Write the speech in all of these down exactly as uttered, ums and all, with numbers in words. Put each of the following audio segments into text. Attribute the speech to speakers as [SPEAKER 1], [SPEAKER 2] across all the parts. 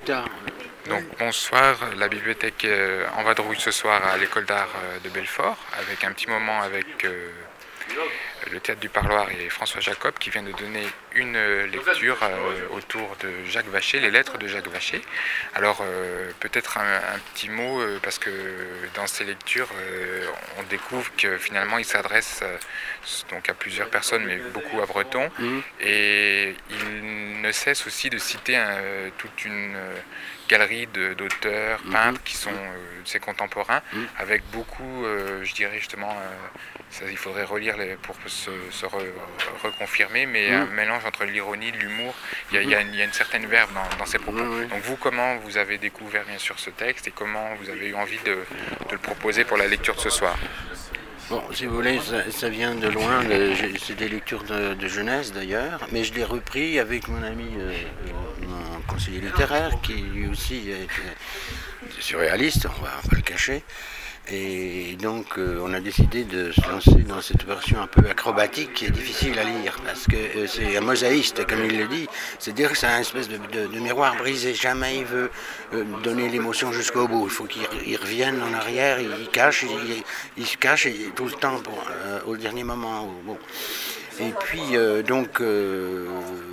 [SPEAKER 1] tard.
[SPEAKER 2] Donc bonsoir, la bibliothèque euh, en vadrouille ce soir à l'école d'art euh, de Belfort, avec un petit moment avec euh, le théâtre du Parloir et François Jacob qui vient de donner une lecture euh, autour de Jacques Vacher, les lettres de Jacques Vacher. Alors euh, peut-être un, un petit mot euh, parce que dans ces lectures euh, on découvre que finalement il s'adresse euh, donc à plusieurs personnes mais beaucoup à Breton mmh. et il ne cesse aussi de citer un, toute une euh, galerie de, d'auteurs, mmh. peintres qui sont euh, ses contemporains mmh. avec beaucoup, euh, je dirais justement, euh, ça, il faudrait relire les, pour se, se re, reconfirmer, mais mmh. un mélange entre l'ironie, l'humour, il y a, mmh. il y a, une, il y a une certaine verve dans, dans ces propos. Mmh. Donc vous, comment vous avez découvert bien sûr ce texte et comment vous avez eu envie de, de le proposer pour la lecture de ce soir?
[SPEAKER 1] Bon, si vous voulez, ça, ça vient de loin, de, c'est des lectures de, de jeunesse d'ailleurs, mais je l'ai repris avec mon ami, euh, mon conseiller littéraire, qui lui aussi est surréaliste, on va pas le cacher. Et donc euh, on a décidé de se lancer dans cette version un peu acrobatique qui est difficile à lire parce que euh, c'est un mosaïste comme il le dit, c'est-à-dire que c'est un espèce de, de, de miroir brisé, jamais il veut euh, donner l'émotion jusqu'au bout, il faut qu'il il revienne en arrière, il, il cache, il, il se cache et, tout le temps pour, euh, au dernier moment. Bon. Et puis euh, donc, euh,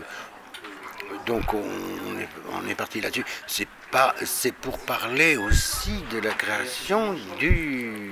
[SPEAKER 1] donc on, on, est, on est parti là-dessus. C'est Pas, c'est pour parler aussi de la création du,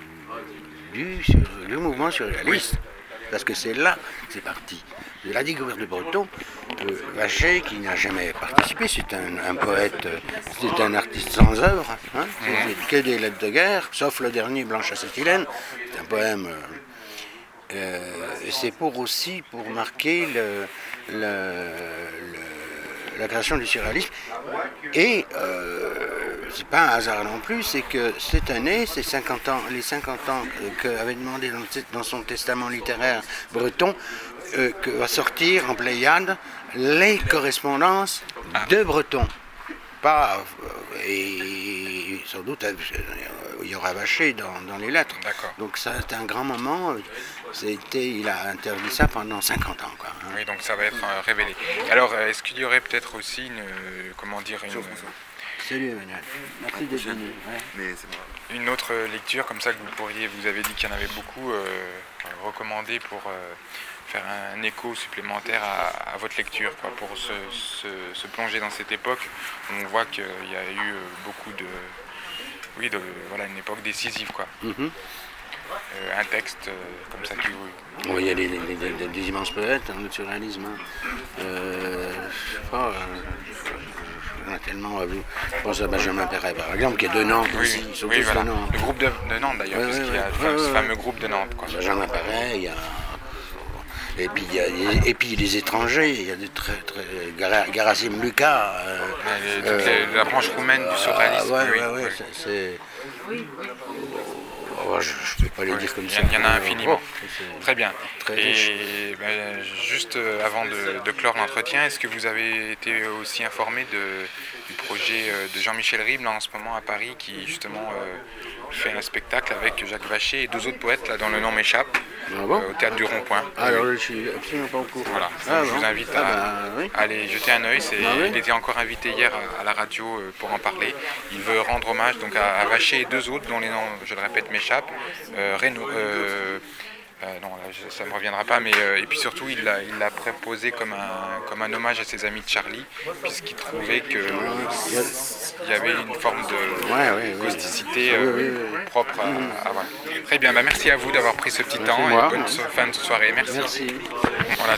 [SPEAKER 1] du, du mouvement surréaliste. Parce que c'est là que c'est parti. De la découverte de Breton, euh, Vacher, qui n'a jamais participé, c'est un, un poète, c'est un artiste sans œuvre, hein, c'est que des lettres de guerre, sauf le dernier, Blanche à Saint-Hélène, c'est un poème. Euh, euh, c'est pour aussi pour marquer le, le, le la création du surréalisme. Et euh, c'est pas un hasard non plus, c'est que cette année, c'est cinquante ans, les cinquante ans qu'avait demandé dans, dans son testament littéraire breton, euh, que va sortir en Pléiade les correspondances de Breton. Pas, euh, et sans doute, euh, il y aura Vacher dans, dans les lettres.
[SPEAKER 2] D'accord.
[SPEAKER 1] Donc ça, c'est un grand moment. C'était, il a interdit ça pendant cinquante ans. Quoi, hein.
[SPEAKER 2] Oui, donc ça va être euh, révélé. Alors, euh, est-ce qu'il y aurait peut-être aussi une, euh, comment dire, une,
[SPEAKER 1] Salut Emmanuel. Merci d'être venu.
[SPEAKER 2] Ouais. Une autre lecture comme ça que vous pourriez, vous avez dit qu'il y en avait beaucoup, euh, recommandé pour euh, faire un écho supplémentaire à, à votre lecture, quoi, pour se, se, se plonger dans cette époque. On voit qu'il y a eu beaucoup de, oui, de, voilà, une époque décisive, quoi. Mm-hmm. Euh, un texte euh, comme ça qui vous...
[SPEAKER 1] Oui, il y a des, des, des, des immenses poètes, hein, le surréalisme. Hein. Euh, oh, euh, on a tellement à vous. Je pense à Benjamin Perret, par exemple, qui est de Nantes
[SPEAKER 2] oui,
[SPEAKER 1] aussi. Ils
[SPEAKER 2] oui,
[SPEAKER 1] tous
[SPEAKER 2] voilà.
[SPEAKER 1] de Nantes.
[SPEAKER 2] Le groupe de, de Nantes d'ailleurs,
[SPEAKER 1] oui,
[SPEAKER 2] puisqu'il
[SPEAKER 1] oui,
[SPEAKER 2] y a
[SPEAKER 1] oui,
[SPEAKER 2] ce
[SPEAKER 1] oui,
[SPEAKER 2] fameux
[SPEAKER 1] oui.
[SPEAKER 2] groupe de Nantes. Quoi.
[SPEAKER 1] Benjamin Perret, il y a... Et puis, il y a, et puis les étrangers, il y a des très très. Garasim Lucas. Euh,
[SPEAKER 2] les, euh, les, la branche roumaine du surréalisme.
[SPEAKER 1] Ah, ouais,
[SPEAKER 2] oui,
[SPEAKER 1] ouais, ouais,
[SPEAKER 2] oui.
[SPEAKER 1] c'est. Oh, je ne vais pas les
[SPEAKER 2] oui,
[SPEAKER 1] dire comme
[SPEAKER 2] il
[SPEAKER 1] ça.
[SPEAKER 2] Il y en a infiniment. Oh, très bien.
[SPEAKER 1] Très
[SPEAKER 2] et ben, juste avant de, de clore l'entretien, est-ce que vous avez été aussi informé de, du projet de Jean-Michel Ribes là, en ce moment à Paris, qui justement euh, fait un spectacle avec Jacques Vacher et deux autres poètes là, dont le nom m'échappe,
[SPEAKER 1] ah bon
[SPEAKER 2] euh, au théâtre du Rond-Point.
[SPEAKER 1] Ah, alors je suis absolument pas au courant.
[SPEAKER 2] Voilà.
[SPEAKER 1] Ah,
[SPEAKER 2] je
[SPEAKER 1] bon.
[SPEAKER 2] vous invite
[SPEAKER 1] ah,
[SPEAKER 2] à,
[SPEAKER 1] bah, oui.
[SPEAKER 2] à aller jeter un œil. C'est, ah, oui. Il était encore invité hier à, à la radio euh, pour en parler. Il veut rendre hommage donc, à, à Vacher et deux autres dont les noms, je le répète, m'échappent. Euh, Reynaud, euh, euh, non, là, je, ça ne me reviendra pas, mais euh, et puis surtout il l'a, il l'a proposé comme un, comme un hommage à ses amis de Charlie, puisqu'il trouvait qu'il y avait une forme de
[SPEAKER 1] ouais, ouais,
[SPEAKER 2] causticité
[SPEAKER 1] ouais.
[SPEAKER 2] euh,
[SPEAKER 1] oui, oui, oui.
[SPEAKER 2] propre à, à, à voilà. Très bien, bah, merci à vous d'avoir pris ce petit
[SPEAKER 1] merci
[SPEAKER 2] temps
[SPEAKER 1] moi.
[SPEAKER 2] et bonne so- fin de soirée. Merci.
[SPEAKER 1] Merci.
[SPEAKER 2] Voilà.